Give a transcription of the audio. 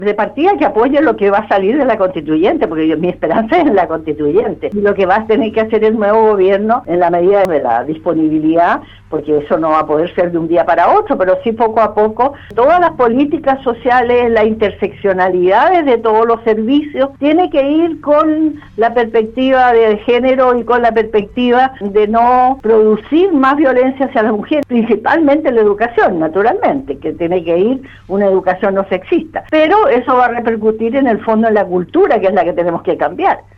de partida que apoye lo que va a salir de la constituyente, porque mi esperanza es en la constituyente. Y lo que va a tener que hacer el nuevo gobierno en la medida de la disponibilidad, porque eso no va a poder ser de un día para otro, pero sí poco a poco, todas las políticas sociales, las interseccionalidades de todos los servicios, tiene que ir con la perspectiva de género y con la perspectiva de no producir más violencia hacia las mujeres, principalmente en la educación, naturalmente, que tiene que ir una educación no sexista. Pero eso va a repercutir en el fondo en la cultura, que es la que tenemos que cambiar.